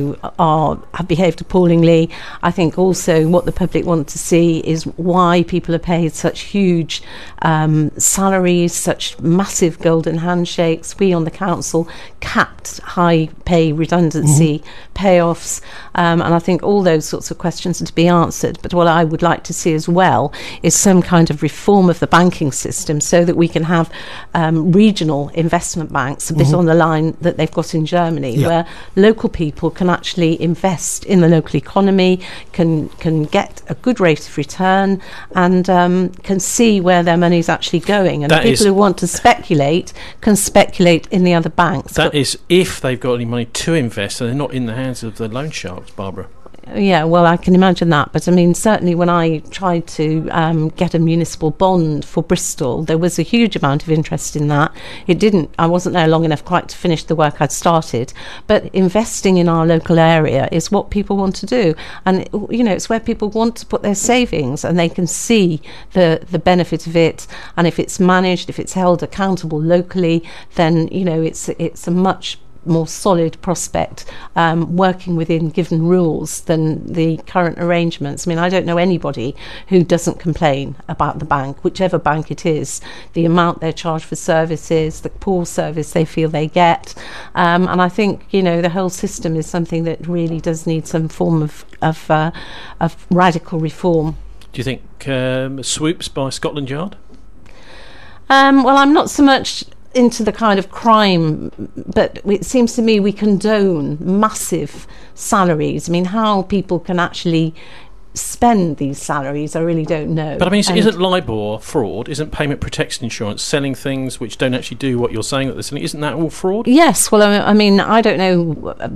behaved appallingly. I think also what the public want to see is why people are paid such huge salaries, such massive golden handshakes. We on the council capped high pay redundancy payoffs, and I think all those sorts of questions are to be answered. But what I would like to see as well is some kind of reform of the banking system so that we can have regional investment banks, a bit on the line that they've got in Germany, where local people can actually invest in the local economy, can get a good rate of return, and can see where their money is actually going. And people who want to speculate can speculate in the other banks. That is if they've got any money to invest and they're not in the hands of the loan sharks, Barbara. Yeah, well, I can imagine that. But I mean, certainly when I tried to get a municipal bond for Bristol, there was a huge amount of interest in that. I wasn't there long enough quite to finish the work I'd started. But investing in our local area is what people want to do. And, it's where people want to put their savings and they can see the benefit of it. And if it's managed, if it's held accountable locally, then, it's a much more solid prospect working within given rules than the current arrangements. I mean, I don't know anybody who doesn't complain about the bank, whichever bank it is, the amount they're charged for services, the poor service they feel they get. And I think, the whole system is something that really does need some form of radical reform. Do you think swoops by Scotland Yard? Well, I'm not so much into the kind of crime, but it seems to me we condone massive salaries. I mean, how people can actually spend these salaries, I really don't know. But I mean, isn't LIBOR fraud? Isn't payment protection insurance selling things which don't actually do what you're saying that they're selling? Isn't that all fraud? Yes. Well, I mean, I don't know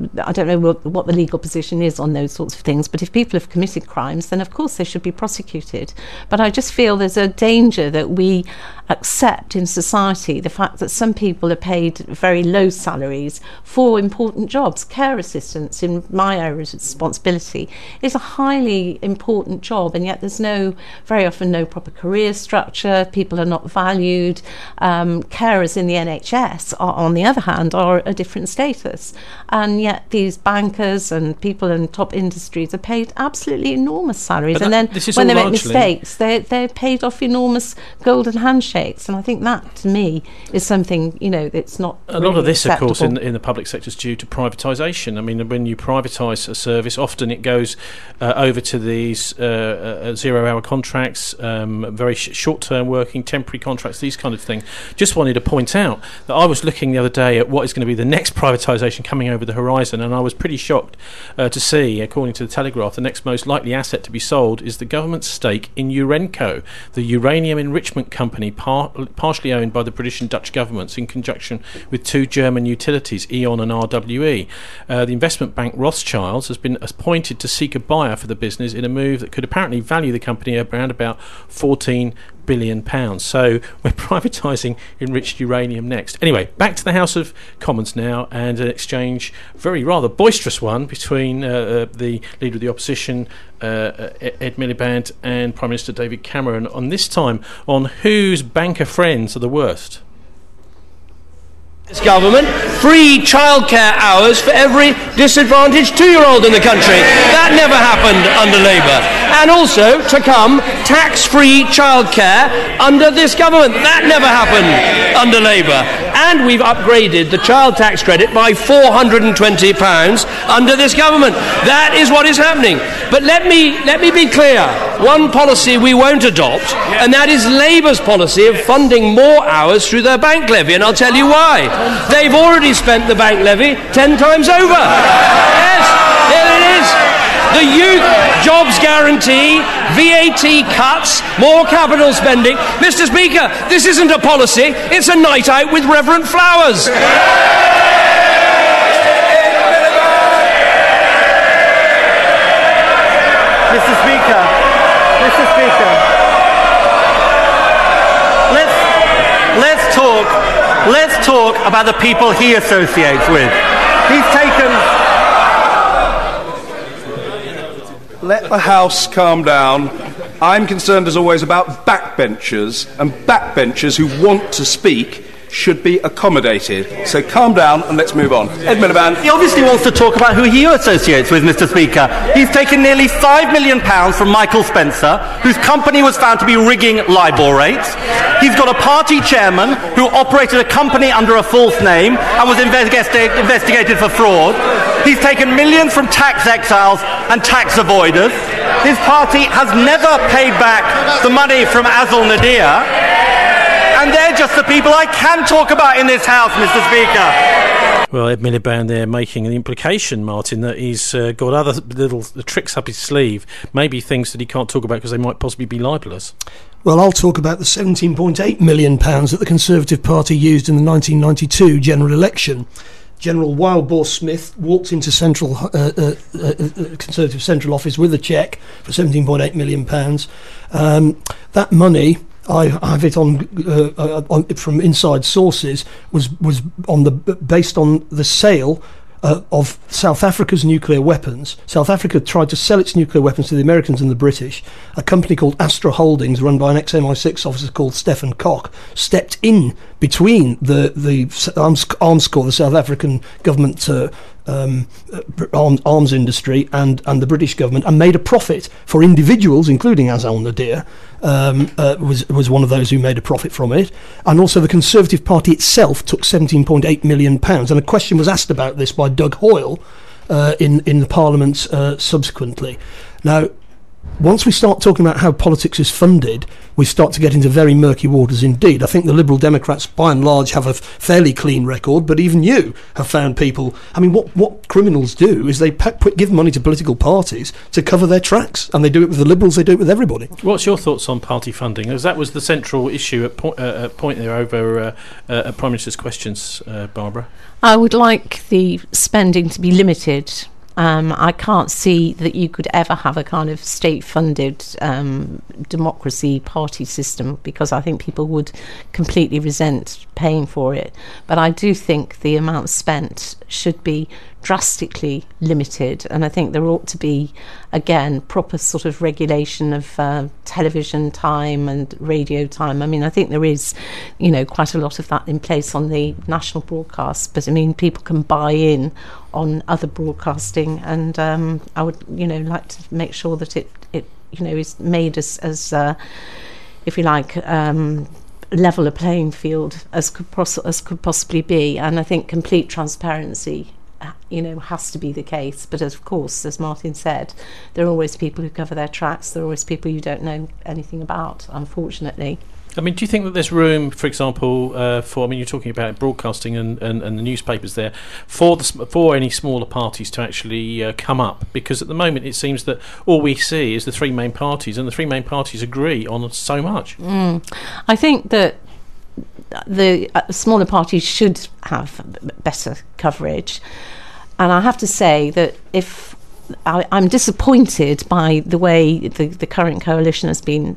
what the legal position is on those sorts of things. But if people have committed crimes, then of course they should be prosecuted. But I just feel there's a danger that we accept in society the fact that some people are paid very low salaries for important jobs. Care assistance, in my area of responsibility, is a highly important job, and yet there's very often no proper career structure. People are not valued. Carers in the NHS on the other hand are a different status, and yet these bankers and people in top industries are paid absolutely enormous salaries, and then when they make mistakes they're paid off enormous golden handshakes. And I think that, to me, is something that's not a lot of this acceptable. Of course, in the public sector is due to privatisation. I mean, when you privatise a service, often it goes over to these 0-hour contracts, very short-term working, temporary contracts, these kind of things. Just wanted to point out that I was looking the other day at what is going to be the next privatisation coming over the horizon, and I was pretty shocked to see, according to the Telegraph, the next most likely asset to be sold is the government's stake in Urenco, the uranium enrichment company partially owned by the British and Dutch governments in conjunction with two German utilities, E.ON and RWE. The investment bank Rothschilds has been appointed to seek a buyer for the business in a move that could apparently value the company around about £14 billion. So we're privatising enriched uranium next. Anyway, back to the House of Commons now, and an exchange, rather boisterous one, between the Leader of the Opposition, Ed Miliband, and Prime Minister David Cameron, on this time on whose banker friends are the worst. This government, free childcare hours for every disadvantaged 2-year-old in the country. That never happened under Labour. And also, to come, tax-free childcare under this government. That never happened under Labour. And we've upgraded the child tax credit by £420 under this government. That is what is happening. But let me be clear. One policy we won't adopt, and that is Labour's policy of funding more hours through their bank levy, and I'll tell you why. They've already spent the bank levy 10 times over. Yes, there it is. The Youth Jobs Guarantee, VAT cuts, more capital spending. Mr. Speaker, this isn't a policy, it's a night out with Reverend Flowers. Mr. Speaker, let's talk about the people he associates with. He's taken... Let the House calm down. I'm concerned, as always, about backbenchers, and backbenchers who want to speak should be accommodated. So calm down and let's move on. Ed Miliband. He obviously wants to talk about who he associates with, Mr. Speaker. He's taken nearly £5 million from Michael Spencer, whose company was found to be rigging LIBOR rates. He's got a party chairman who operated a company under a false name and was investigated for fraud. He's taken millions from tax exiles and tax avoiders. His party has never paid back the money from Azul Nadir. And they're just the people I can talk about in this House, Mr. Speaker. Well, Ed Miliband there making an implication, Martin, that he's got other little tricks up his sleeve, maybe things that he can't talk about because they might possibly be libellous. Well, I'll talk about the £17.8 million that the Conservative Party used in the 1992 general election. General Wild Boar Smith walked into Conservative Central Office with a cheque for £17.8 million. That money, I have it on from inside sources, was based on the sale of South Africa's nuclear weapons. South Africa tried to sell its nuclear weapons to the Americans and the British. A company called Astra Holdings, run by an ex-MI6 officer called Stephen Koch, stepped in between the arms corps, the South African government arms industry and the British government, and made a profit for individuals, including Azal Nadir, was one of those who made a profit from it. And also the Conservative Party itself took £17.8 million. And a question was asked about this by Doug Hoyle in the Parliament subsequently. Now, once we start talking about how politics is funded, we start to get into very murky waters indeed. I think the Liberal Democrats, by and large, have a fairly clean record, but even you have found people... I mean, what criminals do is they give money to political parties to cover their tracks, and they do it with the Liberals, they do it with everybody. What's your thoughts on party funding? As that was the central issue at point there over at Prime Minister's questions, Barbara. I would like the spending to be limited. I can't see that you could ever have a kind of state-funded democracy party system, because I think people would completely resent paying for it. But I do think the amount spent should be drastically limited, and I think there ought to be, again, proper sort of regulation of television time and radio time. I mean, I think there is, quite a lot of that in place on the national broadcast, but I mean, people can buy in on other broadcasting, and I would, like to make sure that it is made as if you like, level a playing field as could possibly be. And I think complete transparency has to be the case. But of course, as Martin said, there are always people who cover their tracks. There are always people you don't know anything about, unfortunately. I mean, do you think that there's room, for example, you're talking about broadcasting and the newspapers there, for any smaller parties to actually come up? Because at the moment it seems that all we see is the three main parties, and the three main parties agree on so much. I think that the smaller parties should have better coverage. And I have to say that if I'm disappointed by the way the current coalition has been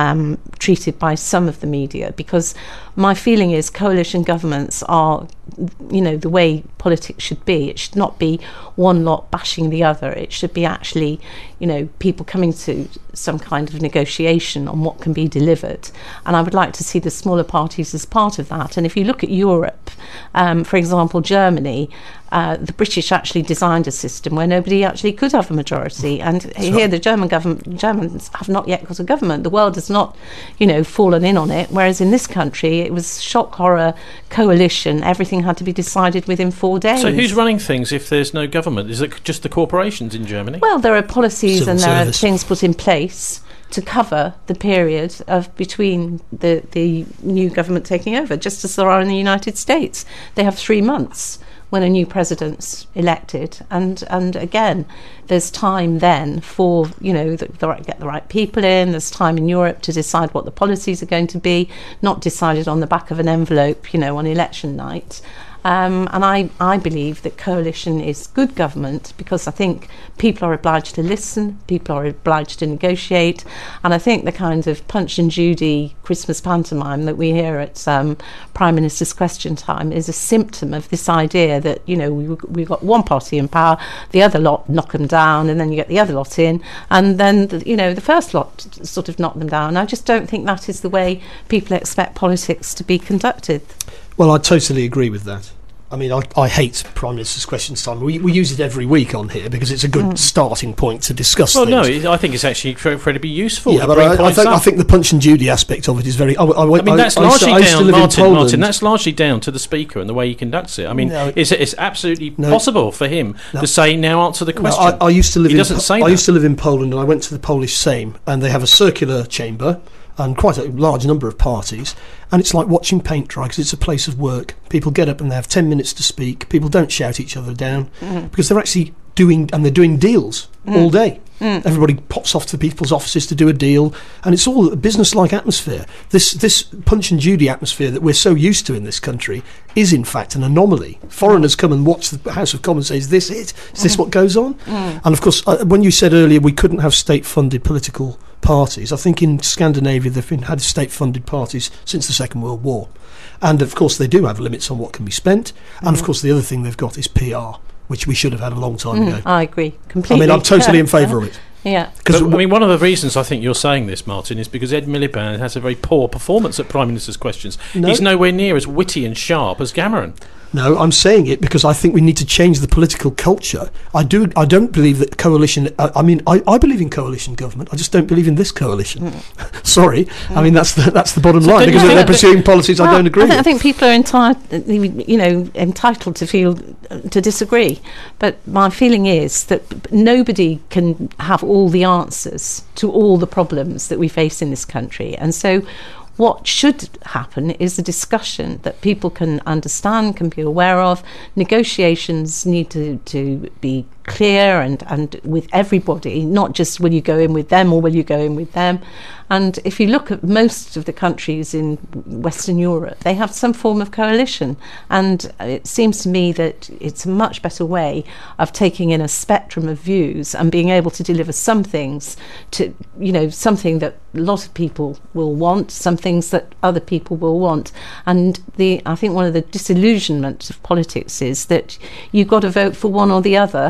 treated by some of the media, because my feeling is coalition governments are, the way politics should be. It should not be one lot bashing the other. It should be actually, people coming to some kind of negotiation on what can be delivered. And I would like to see the smaller parties as part of that. And if you look at Europe, for example, Germany, the British actually designed a system where nobody actually could have a majority. And here the Germans have not yet got a government. The world has not, fallen in on it. Whereas in this country, it was shock horror coalition. Everything had to be decided within 4 days. So who's running things if there's no government? Is it just the corporations in Germany? Well, there are policies Civil and there service. are things put in place to cover the period of between the new government taking over, just as there are in the United States. They have 3 months when a new president's elected, and again, there's time then for get the right people in. There's time in Europe to decide what the policies are going to be, not decided on the back of an envelope, on election night. And I believe that coalition is good government, because I think people are obliged to listen, people are obliged to negotiate, and I think the kind of Punch and Judy Christmas pantomime that we hear at Prime Minister's Question Time is a symptom of this idea that, we've got one party in power, the other lot knock them down, and then you get the other lot in, and then, the first lot sort of knock them down. I just don't think that is the way people expect politics to be conducted. Well, I totally agree with that. I mean, I hate Prime Minister's Questions Time. We use it every week on here because it's a good starting point to discuss things. Well, no, I think it's actually incredibly useful. Yeah, but I think the Punch and Judy aspect of it is very... that's largely down, Martin, that's largely down to the Speaker and the way he conducts it. I mean, it's absolutely possible for him to say, now answer the question. I used to live I used to live in Poland, and I went to the Polish Sejm, and they have a circular chamber and quite a large number of parties, and it's like watching paint dry because it's a place of work. People get up and they have 10 minutes to speak. People don't shout each other down because they're actually doing deals all day. Everybody pops off to people's offices to do a deal, and it's all a business-like atmosphere. This Punch and Judy atmosphere that we're so used to in this country is in fact an anomaly. Foreigners come and watch the House of Commons and say, is this it? Is this what goes on? And of course, when you said earlier we couldn't have state-funded political parties, I think in Scandinavia they've had state-funded parties since the Second World War. And of course they do have limits on what can be spent. And of course the other thing they've got is PR. which we should have had a long time ago. I agree completely. I mean, I'm totally in favour of it. Yeah. Because I mean, one of the reasons I think you're saying this, Martin, is because Ed Miliband has a very poor performance at Prime Minister's questions. No. He's nowhere near as witty and sharp as Cameron. No, I'm saying it because I think we need to change the political culture. I don't believe that coalition. I believe in coalition government. I just don't believe in this coalition. Sorry, I mean that's the bottom line, because they're pursuing policies I don't agree with. I think people are entitled to feel to disagree, but my feeling is that nobody can have all the answers to all the problems that we face in this country, and so what should happen is a discussion that people can understand, can be aware of. Negotiations need to be clear and with everybody, not just will you go in with them or will you go in with them. And if you look at most of the countries in Western Europe, they have some form of coalition, and it seems to me that it's a much better way of taking in a spectrum of views and being able to deliver some things to, something that a lot of people will want, some things that other people will want. And I think one of the disillusionments of politics is that you've got to vote for one or the other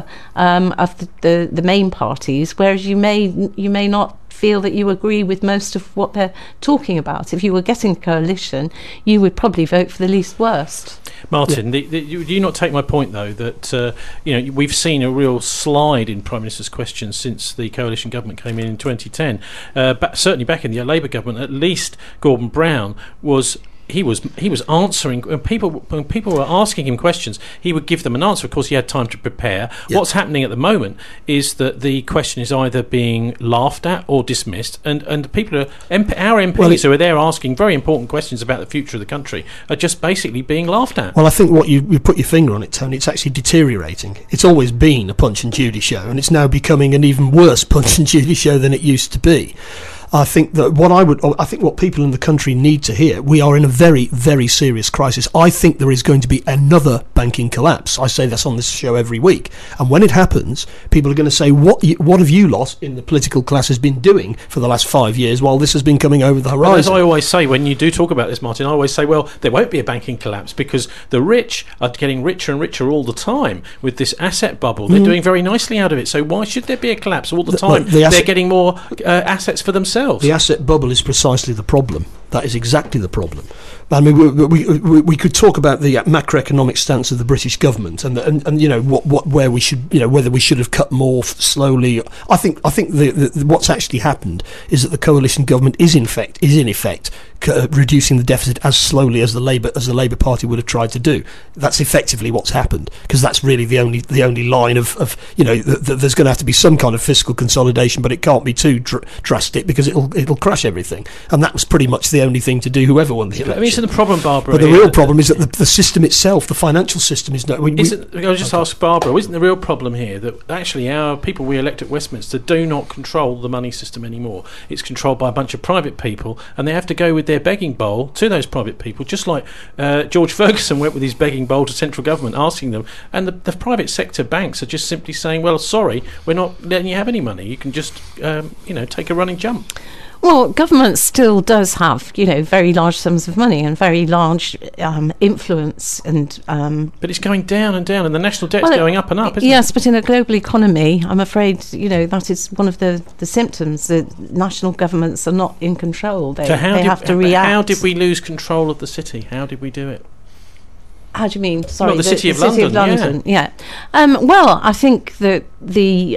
of the main parties, whereas you may not feel that you agree with most of what they're talking about. If you were getting a coalition, you would probably vote for the least worst. Martin, do you not take my point, though, that we've seen a real slide in Prime Minister's questions since the coalition government came in 2010. Certainly back in the Labour government, at least Gordon Brown was he was answering when people were asking him questions. He would give them an answer. Of course, he had time to prepare. Yep. What's happening at the moment is that the question is either being laughed at or dismissed, and people are our MPs who are there asking very important questions about the future of the country are just basically being laughed at. Well, I think what you put your finger on it, Tony. It's actually deteriorating. It's always been a Punch and Judy show, and it's now becoming an even worse Punch and Judy show than it used to be. I think that what people in the country need to hear, we are in a very, very serious crisis. I think there is going to be another banking collapse. I say this on this show every week. And when it happens, people are going to say, what have you lot in the political class has been doing for the last 5 years while this has been coming over the horizon? Well, as I always say, when you do talk about this, Martin, I always say, well, there won't be a banking collapse because the rich are getting richer and richer all the time with this asset bubble. They're doing very nicely out of it. So why should there be a collapse all the time? They're getting more assets for themselves. The asset bubble is precisely the problem. That is exactly the problem. I mean, we could talk about the macroeconomic stance of the British government and where we should, whether we should have cut more slowly. I think what's actually happened is that the coalition government is in effect reducing the deficit as slowly as the Labour Party would have tried to do. That's effectively what's happened, because that's really the only line of there's going to have to be some kind of fiscal consolidation, but it can't be too drastic because it'll crash everything. And that was pretty much the only thing to do, whoever won the election. I mean, isn't the problem, Barbara? But the real problem is that the system itself, the financial system, is no. I'll just ask Barbara. Isn't the real problem here that actually our people we elect at Westminster do not control the money system anymore? It's controlled by a bunch of private people, and they have to go with their begging bowl to those private people, just like George Ferguson went with his begging bowl to central government, asking them. And the private sector banks are just simply saying, "Well, sorry, we're not letting you have any money. You can just, take a running jump." Well, government still does have, very large sums of money and very large influence, and but it's going down and down, and the national debt's going up and up, isn't it? Yes, but in a global economy, I'm afraid, that is one of the symptoms that national governments are not in control. They have to react. How did we lose control of the city? How did we do it? How do you mean? Sorry, well, the City of London. Yeah. Well, I think that there's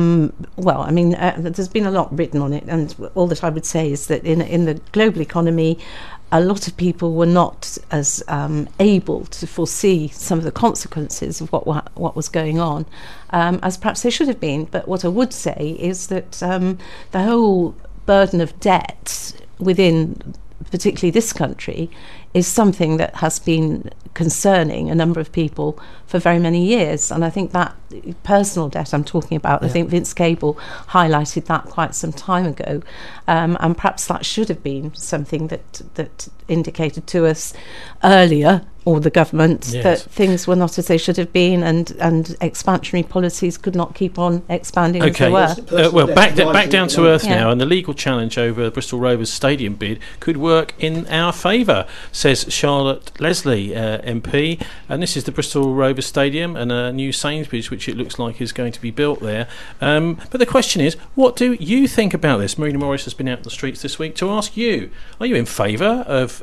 been a lot written on it, and all that I would say is that in the global economy, a lot of people were not as able to foresee some of the consequences of what was going on as perhaps they should have been. But what I would say is that the whole burden of debt within particularly this country is something that has been concerning a number of people for very many years, and I think that personal debt I'm talking about, I think Vince Cable highlighted that quite some time ago, and perhaps that should have been something that indicated to us earlier, or the government, that things were not as they should have been, and expansionary policies could not keep on expanding as they were. Back down to earth now, and the legal challenge over Bristol Rovers stadium bid could work in our favour. says Charlotte Leslie, MP. And this is the Bristol Rovers Stadium and a new Sainsbury's, which it looks like is going to be built there. But the question is, what do you think about this? Marina Morris has been out in the streets this week to ask you, are you in favour of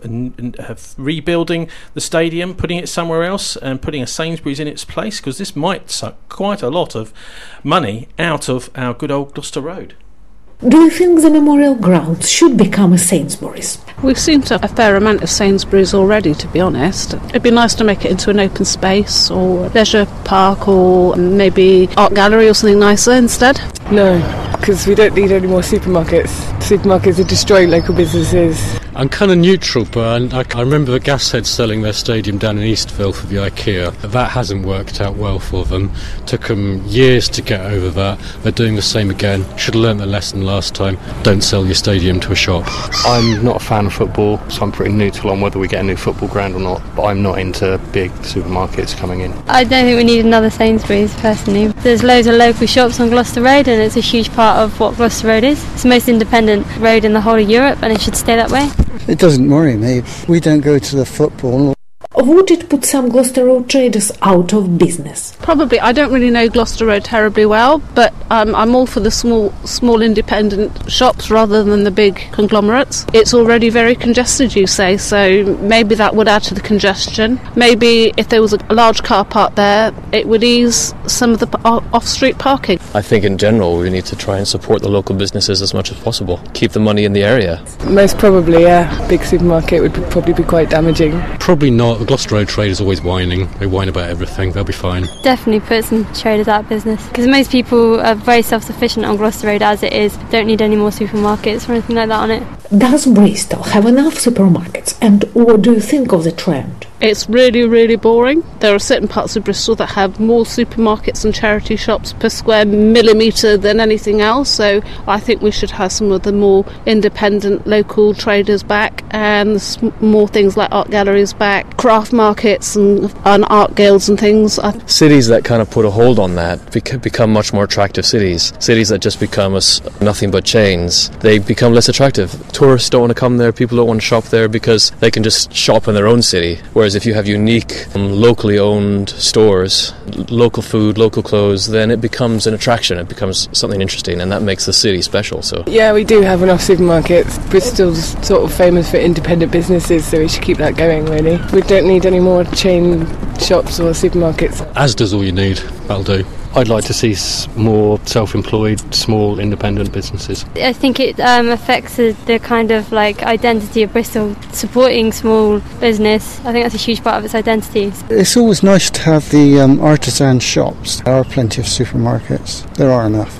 rebuilding the stadium, putting it somewhere else and putting a Sainsbury's in its place? Because this might suck quite a lot of money out of our good old Gloucester Road. Do you think the memorial grounds should become a Sainsbury's? We've seen a fair amount of Sainsbury's already, to be honest. It'd be nice to make it into an open space or leisure park or maybe art gallery or something nicer instead. No, because we don't need any more supermarkets. Supermarkets are destroying local businesses. I'm kind of neutral, but I remember the Gashead selling their stadium down in Eastville for the IKEA. That hasn't worked out well for them. Took them years to get over that. They're doing the same again. Should have learnt the lesson last time. Don't sell your stadium to a shop. I'm not a fan of football, so I'm pretty neutral on whether we get a new football ground or not, but I'm not into big supermarkets coming in. I don't think we need another Sainsbury's, personally. There's loads of local shops on Gloucester Road, and it's a huge part of what Gloucester Road is. It's the most independent road in the whole of Europe, and it should stay that way. It doesn't worry me. We don't go to the football. Would it put some Gloucester Road traders out of business? Probably. I don't really know Gloucester Road terribly well, but I'm all for the small independent shops rather than the big conglomerates. It's already very congested, you say, so maybe that would add to the congestion. Maybe if there was a large car park there, it would ease some of the off-street parking. I think in general we need to try and support the local businesses as much as possible. Keep the money in the area. Most probably, yeah. Big supermarket would probably be quite damaging. Probably not. The Gloucester Road trade is always whining. They whine about everything. They'll be fine. Definitely put some traders out of business, because most people are very self-sufficient on Gloucester Road as it is. Don't need any more supermarkets or anything like that on it. Does Bristol have enough supermarkets, and what do you think of the trend? It's really, really boring. There are certain parts of Bristol that have more supermarkets and charity shops per square millimetre than anything else, so I think we should have some of the more independent local traders back, and more things like art galleries back, craft markets and art guilds and things. Cities that kind of put a hold on that become much more attractive cities. Cities that just become nothing but chains, they become less attractive. Tourists don't want to come there, people don't want to shop there because they can just shop in their own city. Whereas if you have unique, locally owned stores, local food, local clothes, then it becomes an attraction, it becomes something interesting, and that makes the city special. So yeah, we do have enough supermarkets. Bristol's sort of famous for independent businesses, so we should keep that going, really. We don't need any more chain shops or supermarkets. Asda's all you need, that'll do. I'd like to see more self-employed, small, independent businesses. I think it affects the kind of like identity of Bristol, supporting small business. I think that's a huge part of its identity. It's always nice to have the artisan shops. There are plenty of supermarkets. There are enough.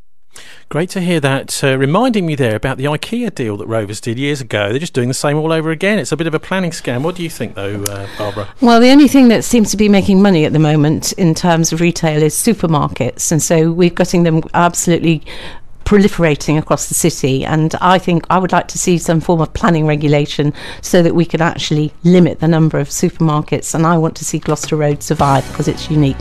Great to hear that, reminding me there about the IKEA deal that Rovers did years ago. They're just doing the same all over again. It's a bit of a planning scam. What do you think, though, Barbara? Well, the only thing that seems to be making money at the moment in terms of retail is supermarkets, and so we're getting them absolutely proliferating across the city, and I think I would like to see some form of planning regulation so that we can actually limit the number of supermarkets, and I want to see Gloucester Road survive because it's unique.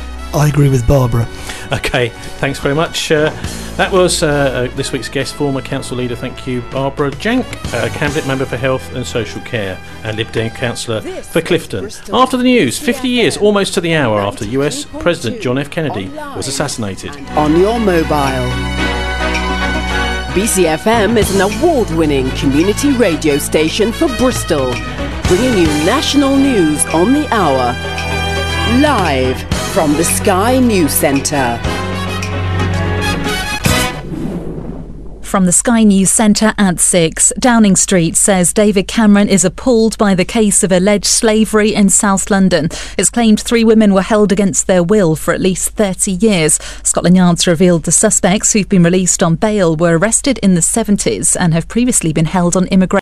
I agree with Barbara. Okay, thanks very much. That was this week's guest, former council leader, thank you, Barbara Jank, candidate member for Health and Social Care and Lib Dem councillor for Clifton. After the news, 50 years, almost to the hour after US President John F. Kennedy was assassinated. On your mobile. BCFM is an award-winning community radio station for Bristol, bringing you national news on the hour. Live from the Sky News Centre. From the Sky News Centre at 6, Downing Street says David Cameron is appalled by the case of alleged slavery in South London. It's claimed 3 women were held against their will for at least 30 years. Scotland Yard's revealed the suspects, who've been released on bail, were arrested in the 70s and have previously been held on immigration.